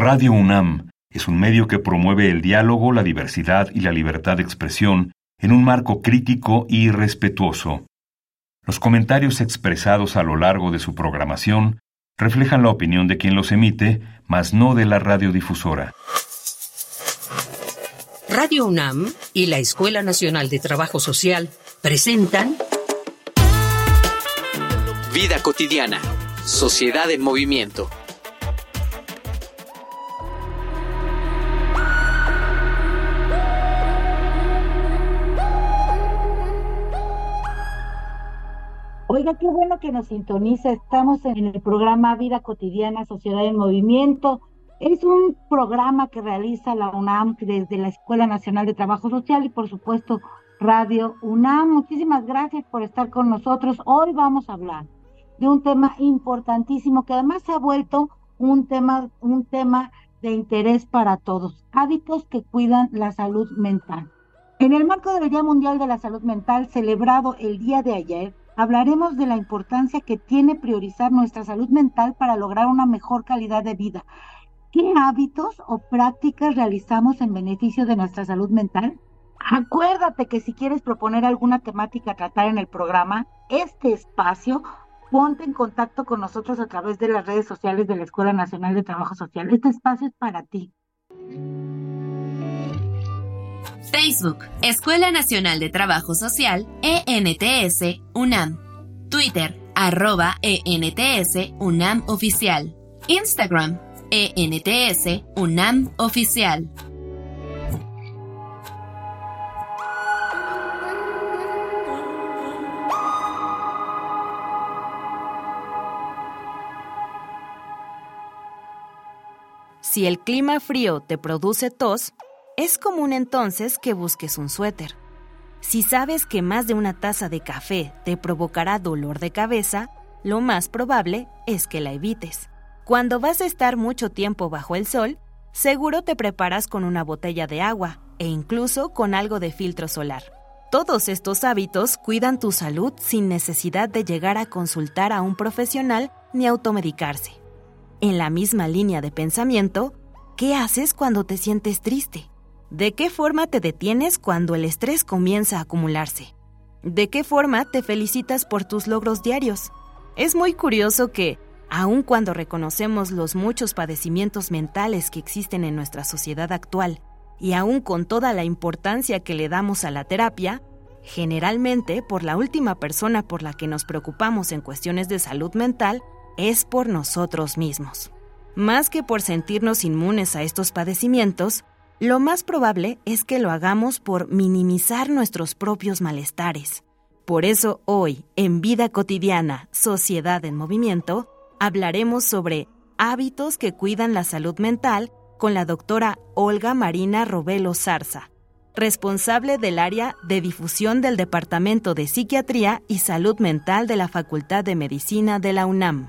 Radio UNAM es un medio que promueve el diálogo, la diversidad y la libertad de expresión en un marco crítico y respetuoso. Los comentarios expresados a lo largo de su programación reflejan la opinión de quien los emite, mas no de la radiodifusora. Radio UNAM y la Escuela Nacional de Trabajo Social presentan Vida cotidiana, sociedad en movimiento. Oiga, qué bueno que nos sintoniza. Estamos en el programa Vida Cotidiana, Sociedad en Movimiento. Es un programa que realiza la UNAM desde la Escuela Nacional de Trabajo Social y, por supuesto, Radio UNAM. Muchísimas gracias por estar con nosotros. Hoy vamos a hablar de un tema importantísimo que además se ha vuelto un tema de interés para todos. Hábitos que cuidan la salud mental. En el marco del Día Mundial de la Salud Mental, celebrado el día de ayer, hablaremos de la importancia que tiene priorizar nuestra salud mental para lograr una mejor calidad de vida. ¿Qué hábitos o prácticas realizamos en beneficio de nuestra salud mental? Acuérdate que si quieres proponer alguna temática a tratar en el programa, este espacio, ponte en contacto con nosotros a través de las redes sociales de la Escuela Nacional de Trabajo Social. Este espacio es para ti. Facebook, Escuela Nacional de Trabajo Social, ENTS, UNAM. Twitter, @ENTS, UNAM Oficial. Instagram, ENTS, UNAM Oficial. Si el clima frío te produce tos, es común entonces que busques un suéter. Si sabes que más de una taza de café te provocará dolor de cabeza, lo más probable es que la evites. Cuando vas a estar mucho tiempo bajo el sol, seguro te preparas con una botella de agua e incluso con algo de filtro solar. Todos estos hábitos cuidan tu salud sin necesidad de llegar a consultar a un profesional ni automedicarse. En la misma línea de pensamiento, ¿qué haces cuando te sientes triste? ¿De qué forma te detienes cuando el estrés comienza a acumularse? ¿De qué forma te felicitas por tus logros diarios? Es muy curioso que, aun cuando reconocemos los muchos padecimientos mentales que existen en nuestra sociedad actual, y aun con toda la importancia que le damos a la terapia, generalmente por la última persona por la que nos preocupamos en cuestiones de salud mental es por nosotros mismos. Más que por sentirnos inmunes a estos padecimientos, lo más probable es que lo hagamos por minimizar nuestros propios malestares. Por eso hoy, en Vida Cotidiana, Sociedad en Movimiento, hablaremos sobre hábitos que cuidan la salud mental con la doctora Olga Marina Robelo Zarza, responsable del área de difusión del Departamento de Psiquiatría y Salud Mental de la Facultad de Medicina de la UNAM.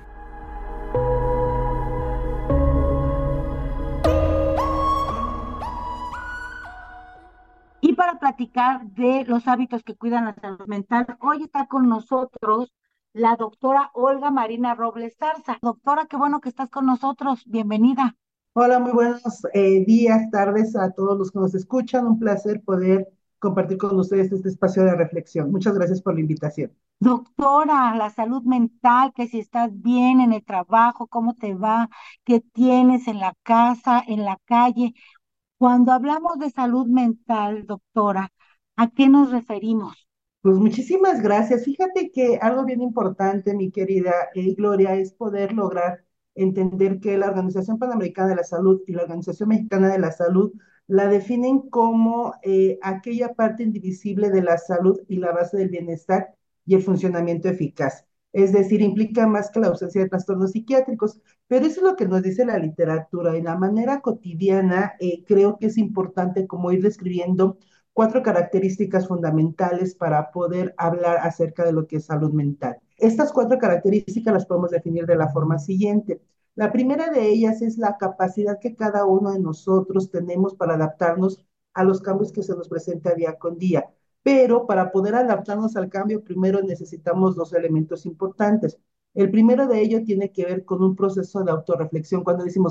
Y para platicar de los hábitos que cuidan la salud mental, hoy está con nosotros la doctora Olga Marina Robles Zarza. Doctora, qué bueno que estás con nosotros. Bienvenida. Hola, muy buenos días, tardes a todos los que nos escuchan. Un placer poder compartir con ustedes este espacio de reflexión. Muchas gracias por la invitación. Doctora, la salud mental, que si estás bien en el trabajo, cómo te va, qué tienes en la casa, en la calle. Cuando hablamos de salud mental, doctora, ¿a qué nos referimos? Pues muchísimas gracias. Fíjate que algo bien importante, mi querida Gloria, es poder lograr entender que la Organización Panamericana de la Salud y la Organización Mexicana de la Salud la definen como aquella parte indivisible de la salud y la base del bienestar y el funcionamiento eficaz. Es decir, implica más que la ausencia de trastornos psiquiátricos, pero eso es lo que nos dice la literatura. En la manera cotidiana, creo que es importante como ir describiendo 4 características fundamentales para poder hablar acerca de lo que es salud mental. Estas 4 características las podemos definir de la forma siguiente. La primera de ellas es la capacidad que cada uno de nosotros tenemos para adaptarnos a los cambios que se nos presenta día con día. Pero para poder adaptarnos al cambio, primero necesitamos 2 elementos importantes. El primero de ello tiene que ver con un proceso de autorreflexión. Cuando decimos,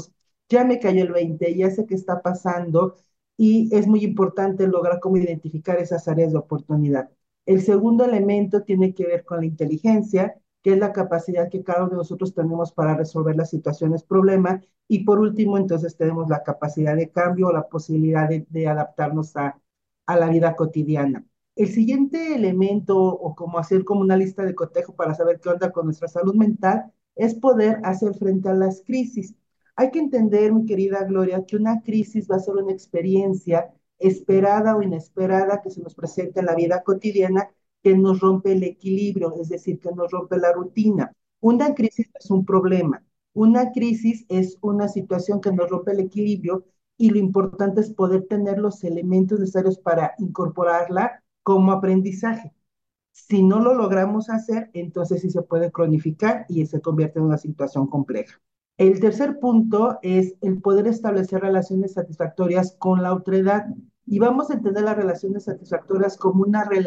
ya me cayó el 20, ya sé qué está pasando y es muy importante lograr cómo identificar esas áreas de oportunidad. El segundo elemento tiene que ver con la inteligencia, que es la capacidad que cada uno de nosotros tenemos para resolver las situaciones problema. Y por último, entonces tenemos la capacidad de cambio, la posibilidad de adaptarnos a la vida cotidiana. El siguiente elemento, o como hacer como una lista de cotejo para saber qué onda con nuestra salud mental, es poder hacer frente a las crisis. Hay que entender, mi querida Gloria, que una crisis va a ser una experiencia esperada o inesperada que se nos presenta en la vida cotidiana, que nos rompe el equilibrio, es decir, que nos rompe la rutina. Una crisis no es un problema, una crisis es una situación que nos rompe el equilibrio y lo importante es poder tener los elementos necesarios para incorporarla como aprendizaje. Si no lo logramos hacer, entonces sí se puede cronificar y se convierte en una situación compleja. El tercer punto es el poder establecer relaciones satisfactorias con la otredad. Y vamos a entender las relaciones satisfactorias como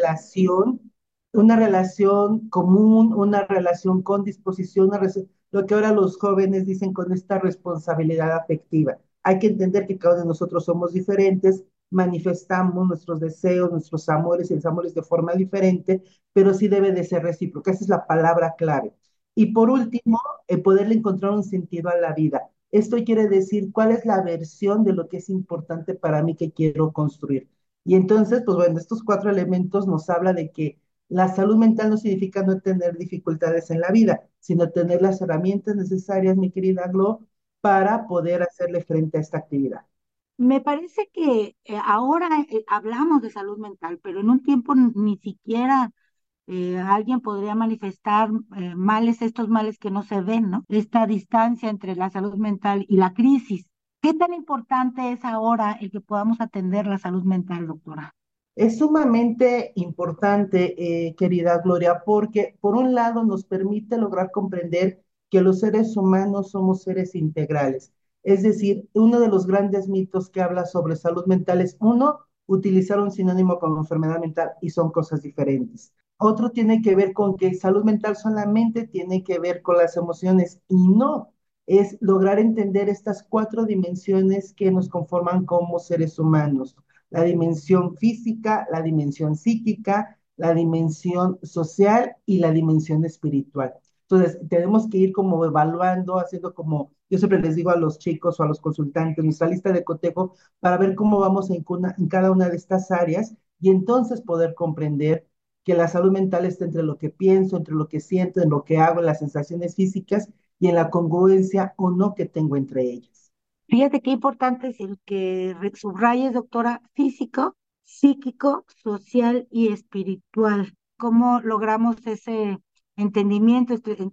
una relación común, una relación con disposición, lo que ahora los jóvenes dicen con esta responsabilidad afectiva. Hay que entender que cada uno de nosotros somos diferentes, manifestamos nuestros deseos, nuestros amores y desamores de forma diferente, pero sí debe de ser recíproca. Esa es la palabra clave. Y por último, poderle encontrar un sentido a la vida. Esto quiere decir cuál es la versión de lo que es importante para mí que quiero construir. Y entonces, pues bueno, estos 4 elementos nos habla de que la salud mental no significa no tener dificultades en la vida, sino tener las herramientas necesarias, mi querida Glo, para poder hacerle frente a esta actividad. Me parece que ahora hablamos de salud mental, pero en un tiempo ni siquiera alguien podría manifestar males, estos males que no se ven, ¿no? Esta distancia entre la salud mental y la crisis. ¿Qué tan importante es ahora el que podamos atender la salud mental, doctora? Es sumamente importante, querida Gloria, porque por un lado nos permite lograr comprender que los seres humanos somos seres integrales. Es decir, uno de los grandes mitos que habla sobre salud mental es, uno, utilizar un sinónimo como enfermedad mental y son cosas diferentes. Otro tiene que ver con que salud mental solamente tiene que ver con las emociones y no, es lograr entender estas 4 dimensiones que nos conforman como seres humanos: la dimensión física, la dimensión psíquica, la dimensión social y la dimensión espiritual. Entonces, tenemos que ir como evaluando, haciendo como, yo siempre les digo a los chicos o a los consultantes, nuestra lista de cotejo para ver cómo vamos en cada una de estas áreas y entonces poder comprender que la salud mental está entre lo que pienso, entre lo que siento, en lo que hago, en las sensaciones físicas y en la congruencia o no que tengo entre ellas. Fíjate qué importante es el que subrayes, doctora, físico, psíquico, social y espiritual. ¿Cómo logramos ese entendimiento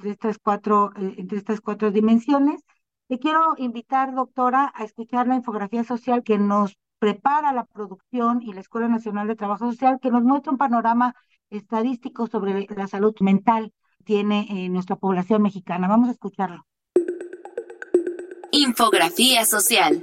entre estas cuatro dimensiones? Te quiero invitar, doctora, a escuchar la infografía social que nos prepara la producción y la Escuela Nacional de Trabajo Social, que nos muestra un panorama estadístico sobre la salud mental que tiene nuestra población mexicana. Vamos a escucharlo. Infografía social.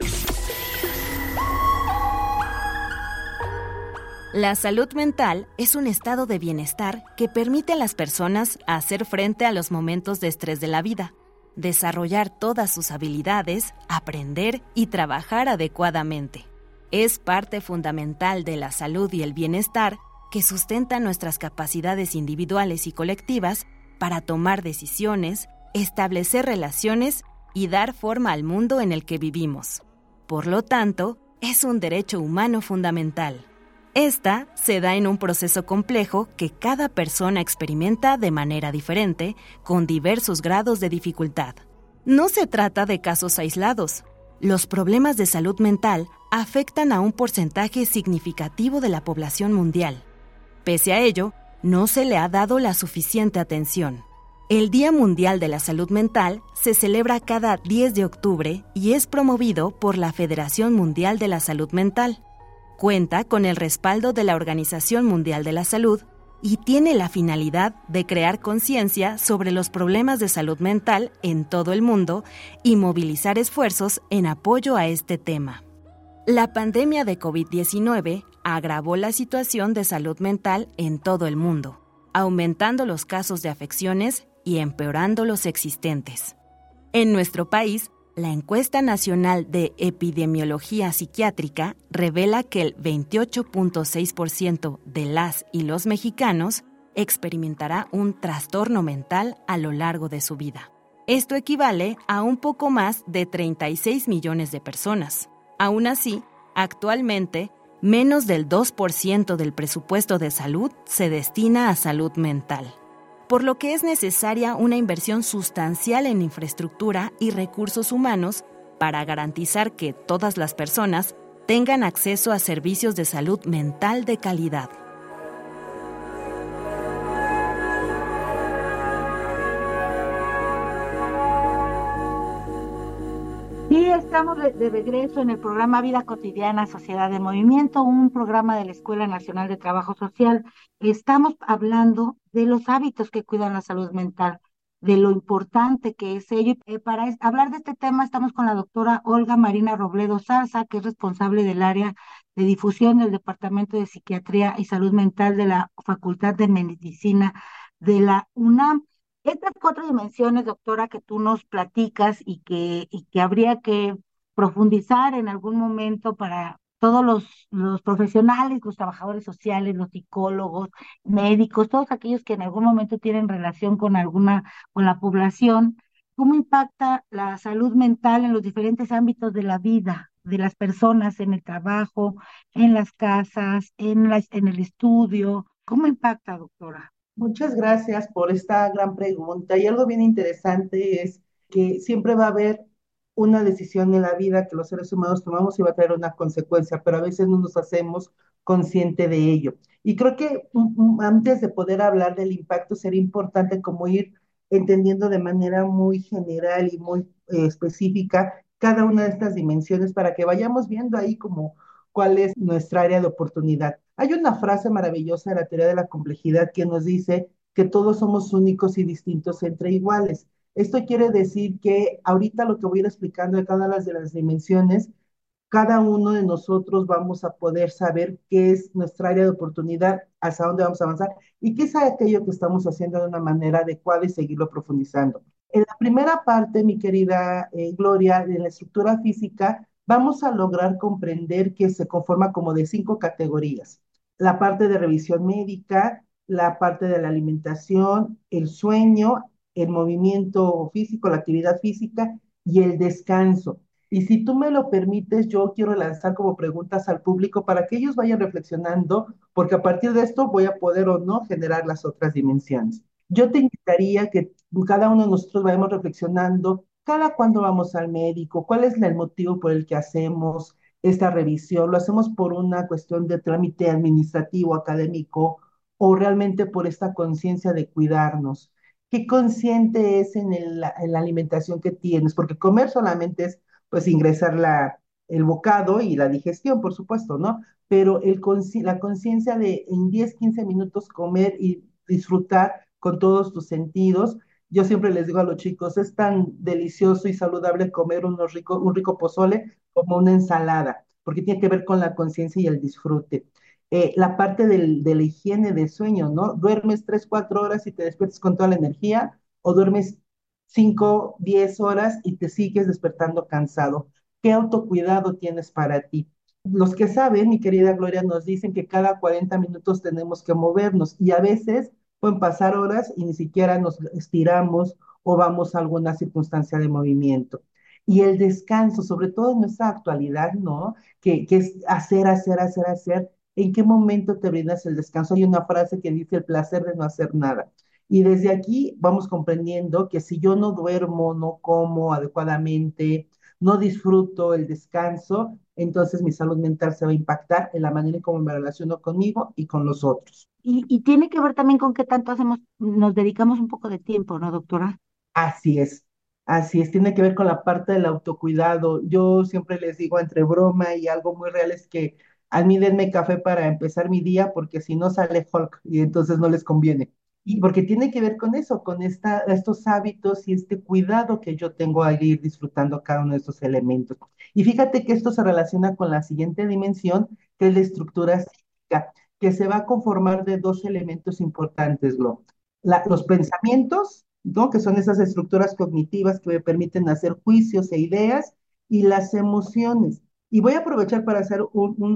La salud mental es un estado de bienestar que permite a las personas hacer frente a los momentos de estrés de la vida, desarrollar todas sus habilidades, aprender y trabajar adecuadamente. Es parte fundamental de la salud y el bienestar que sustenta nuestras capacidades individuales y colectivas para tomar decisiones, establecer relaciones y dar forma al mundo en el que vivimos. Por lo tanto, es un derecho humano fundamental. Esta se da en un proceso complejo que cada persona experimenta de manera diferente, con diversos grados de dificultad. No se trata de casos aislados. Los problemas de salud mental afectan a un porcentaje significativo de la población mundial. Pese a ello, no se le ha dado la suficiente atención. El Día Mundial de la Salud Mental se celebra cada 10 de octubre y es promovido por la Federación Mundial de la Salud Mental. Cuenta con el respaldo de la Organización Mundial de la Salud y tiene la finalidad de crear conciencia sobre los problemas de salud mental en todo el mundo y movilizar esfuerzos en apoyo a este tema. La pandemia de COVID-19 agravó la situación de salud mental en todo el mundo, aumentando los casos de afecciones y empeorando los existentes. En nuestro país, La encuesta nacional de epidemiología psiquiátrica revela que el 28.6% de las y los mexicanos experimentará un trastorno mental a lo largo de su vida. Esto equivale a un poco más de 36 millones de personas. Aún así, actualmente, menos del 2% del presupuesto de salud se destina a salud mental, por lo que es necesaria una inversión sustancial en infraestructura y recursos humanos para garantizar que todas las personas tengan acceso a servicios de salud mental de calidad. Sí, estamos de regreso en el programa Vida Cotidiana, Sociedad de Movimiento, un programa de la Escuela Nacional de Trabajo Social. Estamos hablando de los hábitos que cuidan la salud mental, de lo importante que es ello. Para hablar de este tema estamos con la doctora Olga Marina Robledo Zarza, que es responsable del área de difusión del Departamento de Psiquiatría y Salud Mental de la Facultad de Medicina de la UNAM. Estas cuatro dimensiones, doctora, que tú nos platicas y que habría que profundizar en algún momento para todos los profesionales, los trabajadores sociales, los psicólogos, médicos, todos aquellos que en algún momento tienen relación con la población, ¿cómo impacta la salud mental en los diferentes ámbitos de la vida de las personas, en el trabajo, en las casas, en el estudio? ¿Cómo impacta, doctora? Muchas gracias por esta gran pregunta. Y algo bien interesante es que siempre va a haber una decisión en la vida que los seres humanos tomamos y va a traer una consecuencia, pero a veces no nos hacemos consciente de ello. Y creo que antes de poder hablar del impacto sería importante como ir entendiendo de manera muy general y muy específica cada una de estas dimensiones para que vayamos viendo ahí como cuál es nuestra área de oportunidad. Hay una frase maravillosa de la teoría de la complejidad que nos dice que todos somos únicos y distintos entre iguales. Esto quiere decir que ahorita lo que voy a ir explicando de cada una de las dimensiones, cada uno de nosotros vamos a poder saber qué es nuestra área de oportunidad, hacia dónde vamos a avanzar y qué es aquello que estamos haciendo de una manera adecuada y seguirlo profundizando. En la primera parte, mi querida Gloria, de la estructura física, vamos a lograr comprender que se conforma como de 5 categorías. La parte de revisión médica, la parte de la alimentación, el sueño, el movimiento físico, la actividad física y el descanso. Y si tú me lo permites, yo quiero lanzar como preguntas al público para que ellos vayan reflexionando, porque a partir de esto voy a poder o no generar las otras dimensiones. Yo te invitaría que cada uno de nosotros vayamos reflexionando cada cuándo vamos al médico, cuál es el motivo por el que hacemos esta revisión, lo hacemos por una cuestión de trámite administrativo, académico, o realmente por esta conciencia de cuidarnos. ¿Qué consciente es en la alimentación que tienes? Porque comer solamente es pues ingresar el bocado y la digestión, por supuesto, ¿no? Pero la conciencia de en 10, 15 minutos comer y disfrutar con todos tus sentidos. Yo siempre les digo a los chicos, es tan delicioso y saludable comer un rico pozole como una ensalada, porque tiene que ver con la conciencia y el disfrute. La parte de la higiene de sueño, ¿no? Duermes 3, 4 horas y te despiertas con toda la energía, o duermes 5, 10 horas y te sigues despertando cansado. ¿Qué autocuidado tienes para ti? Los que saben, mi querida Gloria, nos dicen que cada 40 minutos tenemos que movernos y a veces pueden pasar horas y ni siquiera nos estiramos o vamos a alguna circunstancia de movimiento. Y el descanso, sobre todo en nuestra actualidad, ¿no? Que es hacer, hacer, hacer, hacer. ¿En qué momento te brindas el descanso? Hay una frase que dice el placer de no hacer nada. Y desde aquí vamos comprendiendo que si yo no duermo, no como adecuadamente, no disfruto el descanso, entonces mi salud mental se va a impactar en la manera en cómo me relaciono conmigo y con los otros. Y tiene que ver también con qué tanto nos dedicamos un poco de tiempo, ¿no, doctora? Así es, tiene que ver con la parte del autocuidado. Yo siempre les digo entre broma y algo muy real es que a mí denme café para empezar mi día porque si no sale Hulk y entonces no les conviene. Y porque tiene que ver con eso, con estos hábitos y este cuidado que yo tengo al ir disfrutando cada uno de estos elementos. Y fíjate que esto se relaciona con la siguiente dimensión, que es la estructura psíquica, que se va a conformar de 2 elementos importantes, los pensamientos ¿no? Que son esas estructuras cognitivas que me permiten hacer juicios e ideas, y las emociones. Y voy a aprovechar para hacer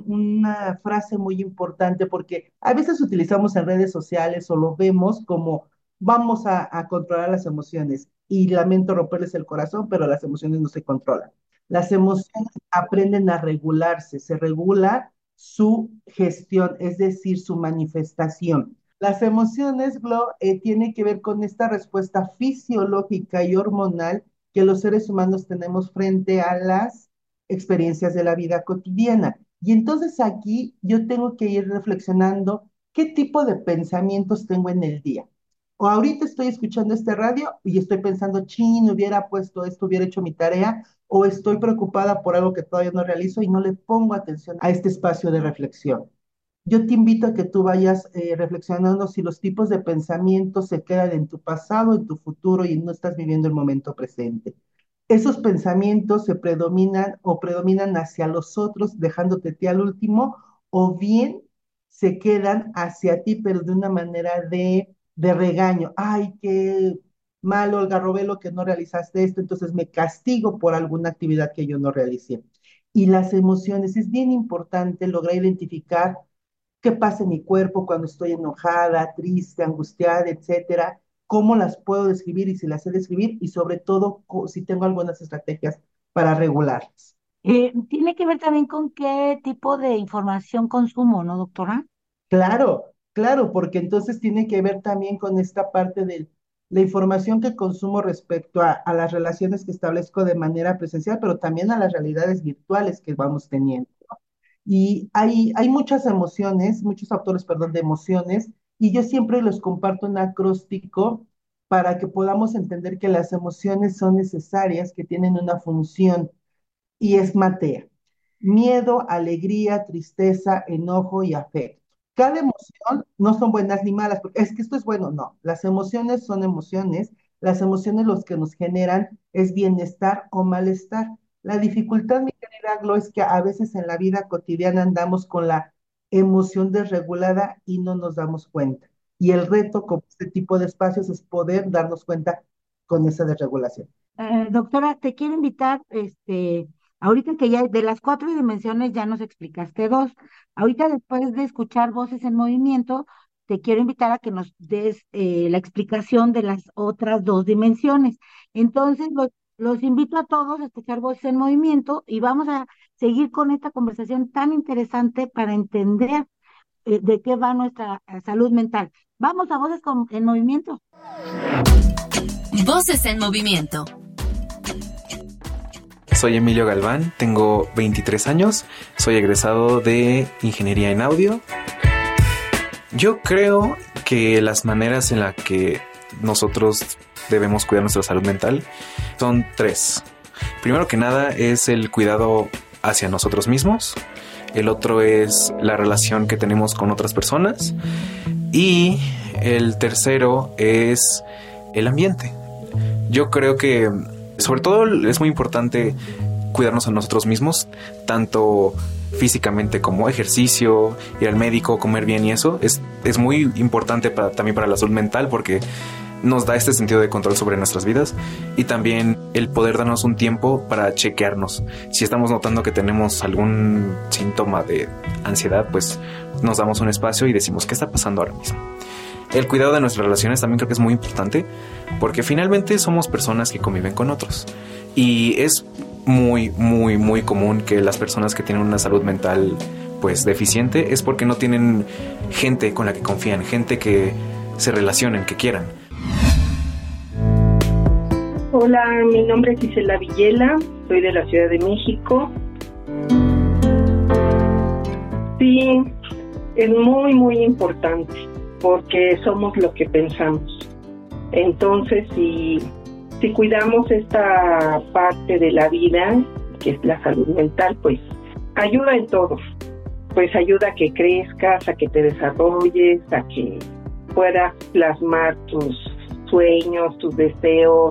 una frase muy importante, porque a veces utilizamos en redes sociales o lo vemos como vamos a controlar las emociones. Y lamento romperles el corazón, pero las emociones no se controlan. Las emociones aprenden a regularse, se regula su gestión, es decir, su manifestación. Las emociones, Glo, tienen que ver con esta respuesta fisiológica y hormonal que los seres humanos tenemos frente a las experiencias de la vida cotidiana. Y entonces aquí yo tengo que ir reflexionando qué tipo de pensamientos tengo en el día. O ahorita estoy escuchando este radio y estoy pensando, chin, hubiera puesto esto, hubiera hecho mi tarea, o estoy preocupada por algo que todavía no realizo y no le pongo atención a este espacio de reflexión. Yo te invito a que tú vayas reflexionando si los tipos de pensamientos se quedan en tu pasado, en tu futuro y no estás viviendo el momento presente. Esos pensamientos se predominan o predominan hacia los otros, dejándote ti al último, o bien se quedan hacia ti, pero de una manera de regaño. Ay, qué malo, Olga Robelo, que no realizaste esto, entonces me castigo por alguna actividad que yo no realicé. Y las emociones, es bien importante lograr identificar qué pasa en mi cuerpo cuando estoy enojada, triste, angustiada, etcétera, cómo las puedo describir y si las sé describir, y sobre todo si tengo algunas estrategias para regularlas. Tiene que ver también con qué tipo de información consumo, ¿no, doctora? Claro, claro, porque entonces tiene que ver también con esta parte de la información que consumo respecto a las relaciones que establezco de manera presencial, pero también a las realidades virtuales que vamos teniendo. Y hay muchas emociones, muchos autores, perdón, de emociones, y yo siempre los comparto en acróstico para que podamos entender que las emociones son necesarias, que tienen una función, y es Matea. Miedo, alegría, tristeza, enojo y afecto. Cada emoción no son buenas ni malas, porque es que esto es bueno, no. Las emociones son emociones. Las emociones los que nos generan es bienestar o malestar. La dificultad, mi querida Glo, es que a veces en la vida cotidiana andamos con la emoción desregulada y no nos damos cuenta. Y el reto con este tipo de espacios es poder darnos cuenta con esa desregulación. Doctora, te quiero invitar, ahorita que ya de las 4 dimensiones ya nos explicaste dos. Ahorita después de escuchar Voces en Movimiento, te quiero invitar a que nos des la explicación de las otras 2 dimensiones. Entonces, los invito a todos a escuchar Voces en Movimiento y vamos a seguir con esta conversación tan interesante para entender de qué va nuestra salud mental. Vamos a en Movimiento. Voces en Movimiento. Soy Emilio Galván, tengo 23 años, soy egresado de Ingeniería en Audio. Yo creo que las maneras en las que nosotros debemos cuidar nuestra salud mental son 3. Primero que nada es el cuidado hacia nosotros mismos, el otro es la relación que tenemos con otras personas y el tercero es el ambiente. Yo creo que sobre todo es muy importante cuidarnos a nosotros mismos, tanto físicamente como ejercicio, ir al médico, comer bien y eso. Es muy importante también para la salud mental porque nos da este sentido de control sobre nuestras vidas y también el poder darnos un tiempo para chequearnos. Si estamos notando que tenemos algún síntoma de ansiedad, pues nos damos un espacio y decimos ¿qué está pasando ahora mismo? El cuidado de nuestras relaciones también creo que es muy importante porque finalmente somos personas que conviven con otros y es muy, muy, muy común que las personas que tienen una salud mental pues deficiente es porque no tienen gente con la que confían, gente que se relacionen, que quieran. Hola, mi nombre es Gisela Villela, soy de la Ciudad de México. Sí, es muy, muy importante porque somos lo que pensamos. Entonces, si cuidamos esta parte de la vida, que es la salud mental, pues ayuda en todo. Pues ayuda a que crezcas, a que te desarrolles, a que puedas plasmar tus sueños, tus deseos.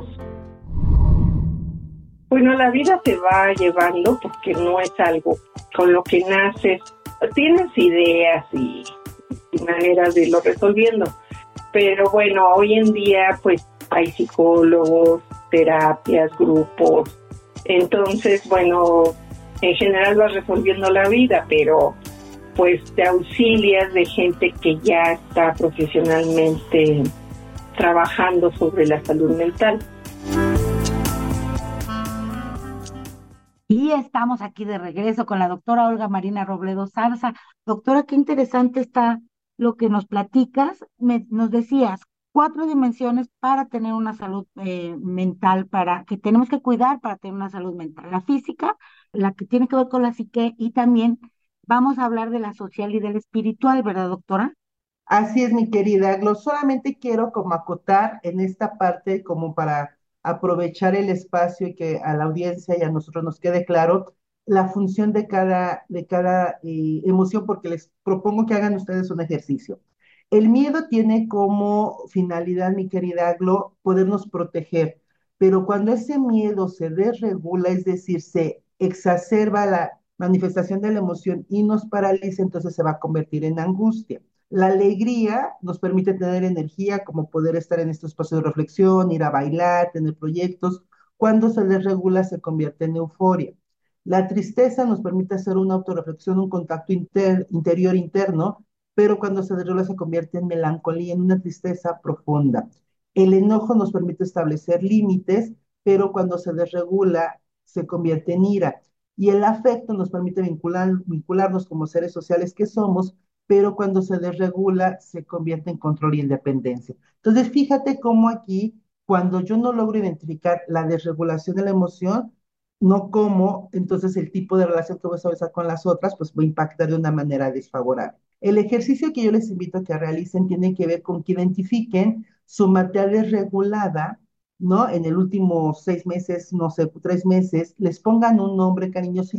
Bueno, la vida te va llevando porque no es algo con lo que naces. Tienes ideas y maneras de irlo resolviendo. Pero bueno, hoy en día pues hay psicólogos, terapias, grupos. Entonces, bueno, en general vas resolviendo la vida, pero pues te auxilias de gente que ya está profesionalmente trabajando sobre la salud mental. Y estamos aquí de regreso con la doctora Olga Marina Robledo Zarza. Doctora, qué interesante está lo que nos platicas. Nos decías 4 dimensiones para tener una salud mental, para que tenemos que cuidar para tener una salud mental. La física, la que tiene que ver con la psique, y también vamos a hablar de la social y de la espiritual, ¿verdad, doctora? Así es, mi querida Glo. Solamente quiero como acotar en esta parte como para aprovechar el espacio y que a la audiencia y a nosotros nos quede claro la función de cada emoción, porque les propongo que hagan ustedes un ejercicio. El miedo tiene como finalidad, mi querida Glo, podernos proteger, pero cuando ese miedo se desregula, es decir, se exacerba la manifestación de la emoción y nos paraliza, entonces se va a convertir en angustia. La alegría nos permite tener energía, como poder estar en estos espacios de reflexión, ir a bailar, tener proyectos. Cuando se desregula, se convierte en euforia. La tristeza nos permite hacer una autorreflexión, un contacto interior interno, pero cuando se desregula se convierte en melancolía, en una tristeza profunda. El enojo nos permite establecer límites, pero cuando se desregula se convierte en ira. Y el afecto nos permite vincularnos como seres sociales que somos, pero cuando se desregula se convierte en control y independencia. Entonces, fíjate cómo aquí, cuando yo no logro identificar la desregulación de la emoción, no como, entonces el tipo de relación que voy a establecer con las otras, pues va a impactar de una manera desfavorable. El ejercicio que yo les invito a que realicen tiene que ver con que identifiquen su materia desregulada, ¿no? En el último 6 meses, no sé, 3 meses, les pongan un nombre cariñoso y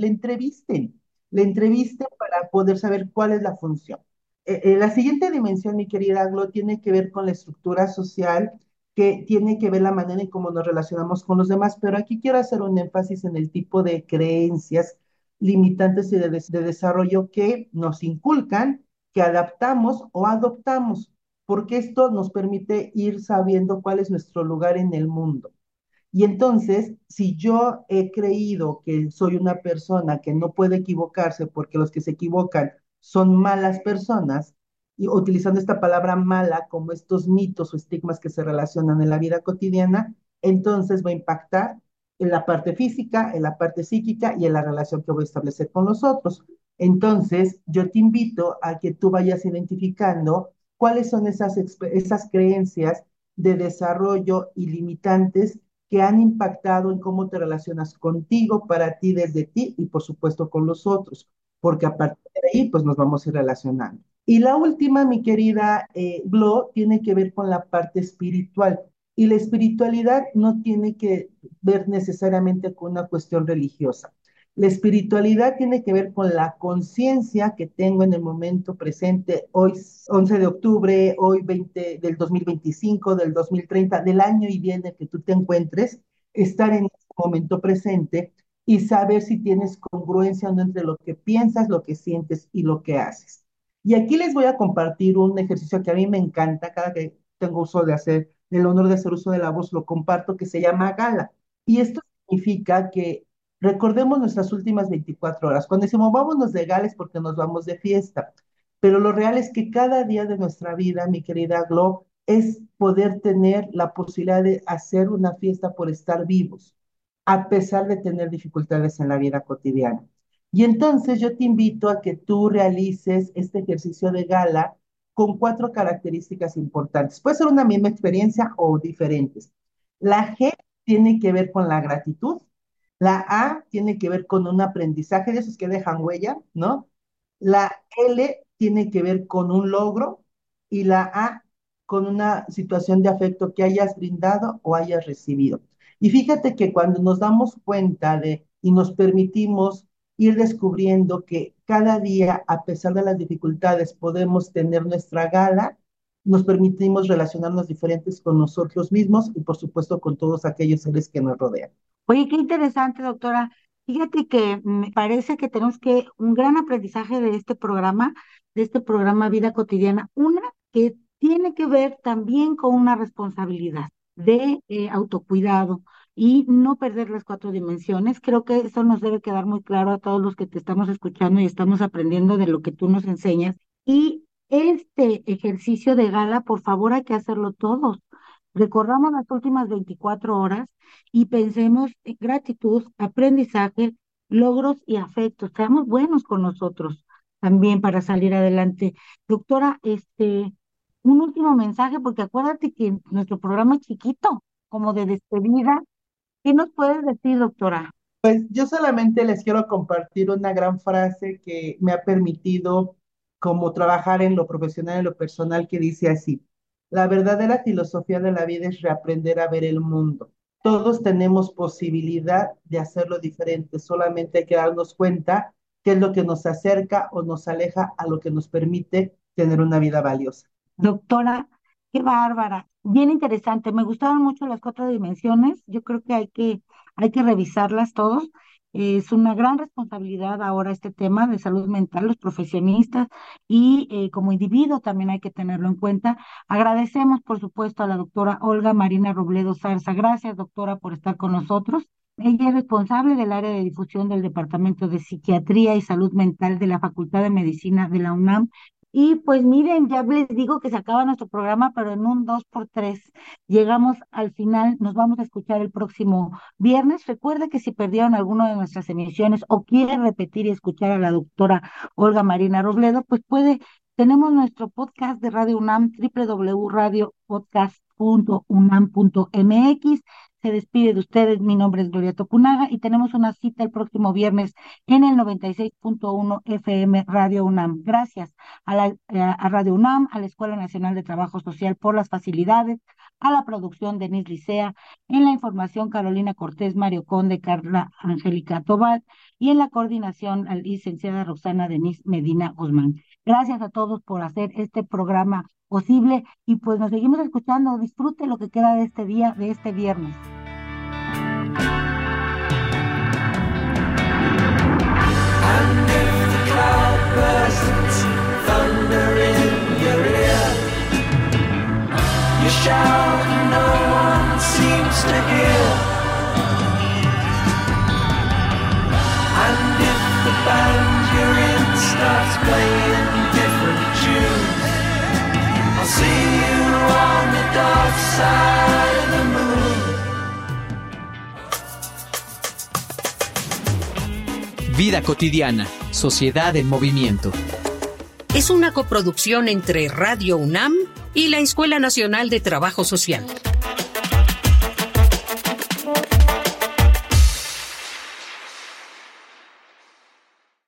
le entrevisten para poder saber cuál es la función. La siguiente dimensión, mi querida Glo, tiene que ver con la estructura social, que tiene que ver la manera en cómo nos relacionamos con los demás, pero aquí quiero hacer un énfasis en el tipo de creencias limitantes y de desarrollo que nos inculcan, que adaptamos o adoptamos, porque esto nos permite ir sabiendo cuál es nuestro lugar en el mundo. Y entonces, si yo he creído que soy una persona que no puede equivocarse porque los que se equivocan son malas personas, y utilizando esta palabra mala como estos mitos o estigmas que se relacionan en la vida cotidiana, entonces va a impactar en la parte física, en la parte psíquica y en la relación que voy a establecer con los otros. Entonces, yo te invito a que tú vayas identificando cuáles son esas creencias de desarrollo y limitantes que han impactado en cómo te relacionas contigo, para ti, desde ti y por supuesto con los otros, porque a partir de ahí pues nos vamos a ir relacionando. Y la última, mi querida Glo, tiene que ver con la parte espiritual. Y la espiritualidad no tiene que ver necesariamente con una cuestión religiosa. La espiritualidad tiene que ver con la conciencia que tengo en el momento presente, hoy 11 de octubre, hoy 20 del 2025, del 2030, del año y bien en que tú te encuentres, estar en ese momento presente y saber si tienes congruencia o no entre lo que piensas, lo que sientes y lo que haces. Y aquí les voy a compartir un ejercicio que a mí me encanta, cada que tengo uso de hacer, el honor de hacer uso de la voz, lo comparto, que se llama gala. Y esto significa que recordemos nuestras últimas 24 horas. Cuando decimos vámonos de gala es porque nos vamos de fiesta, pero lo real es que cada día de nuestra vida, mi querida Glo, es poder tener la posibilidad de hacer una fiesta por estar vivos, a pesar de tener dificultades en la vida cotidiana. Y entonces yo te invito a que tú realices este ejercicio de gala con 4 características importantes. Puede ser una misma experiencia o diferentes. La G tiene que ver con la gratitud. La A tiene que ver con un aprendizaje de esos que dejan huella, ¿no? La L tiene que ver con un logro y la A con una situación de afecto que hayas brindado o hayas recibido. Y fíjate que cuando nos damos cuenta de y nos permitimos ir descubriendo que cada día, a pesar de las dificultades, podemos tener nuestra gala, nos permitimos relacionarnos diferentes con nosotros mismos y, por supuesto, con todos aquellos seres que nos rodean. Oye, qué interesante, doctora. Fíjate que me parece que tenemos que un gran aprendizaje de este programa Vida Cotidiana, una que tiene que ver también con una responsabilidad. de autocuidado y no perder las 4 dimensiones. Creo que eso nos debe quedar muy claro a todos los que te estamos escuchando y estamos aprendiendo de lo que tú nos enseñas. Y este ejercicio de gala, por favor, hay que hacerlo todos. Recorramos las últimas 24 horas y pensemos en gratitud, aprendizaje, logros y afectos. Seamos buenos con nosotros también para salir adelante. Doctora, un último mensaje, porque acuérdate que nuestro programa es chiquito, como de despedida. ¿Qué nos puedes decir, doctora? Pues yo solamente les quiero compartir una gran frase que me ha permitido como trabajar en lo profesional y en lo personal, que dice así: la verdadera filosofía de la vida es reaprender a ver el mundo. Todos tenemos posibilidad de hacerlo diferente, solamente hay que darnos cuenta qué es lo que nos acerca o nos aleja a lo que nos permite tener una vida valiosa. Doctora, qué bárbara, bien interesante. Me gustaron mucho las 4 dimensiones. Yo creo que hay que revisarlas todos. Es una gran responsabilidad ahora este tema de salud mental, los profesionistas y como individuo también hay que tenerlo en cuenta. Agradecemos, por supuesto, a la doctora Olga Marina Robledo Zarza. Gracias, doctora, por estar con nosotros. Ella es responsable del área de difusión del Departamento de Psiquiatría y Salud Mental de la Facultad de Medicina de la UNAM. Y pues miren, ya les digo que se acaba nuestro programa, pero en un 2x3 llegamos al final. Nos vamos a escuchar el próximo viernes. Recuerde que si perdieron alguna de nuestras emisiones o quieren repetir y escuchar a la doctora Olga Marina Robledo, pues tenemos nuestro podcast de Radio UNAM, www.radiopodcast.unam.mx. Se despide de ustedes, mi nombre es Gloria Tokunaga y tenemos una cita el próximo viernes en el 96.1 FM Radio UNAM. Gracias a Radio UNAM, a la Escuela Nacional de Trabajo Social por las facilidades, a la producción Denise Licea, en la información Carolina Cortés, Mario Conde, Carla Angélica Tobal y en la coordinación la licenciada Roxana Denise Medina Guzmán. Gracias a todos por hacer este programa posible y pues nos seguimos escuchando. Disfrute lo que queda de este día, de este viernes. And if the cloud bursts, thunder in your ear, you shout and no one seems to hear. And if the band you're in starts playing different tunes, I'll see you on the dark side of the moon. Vida cotidiana, sociedad en movimiento. Es una coproducción entre Radio UNAM y la Escuela Nacional de Trabajo Social.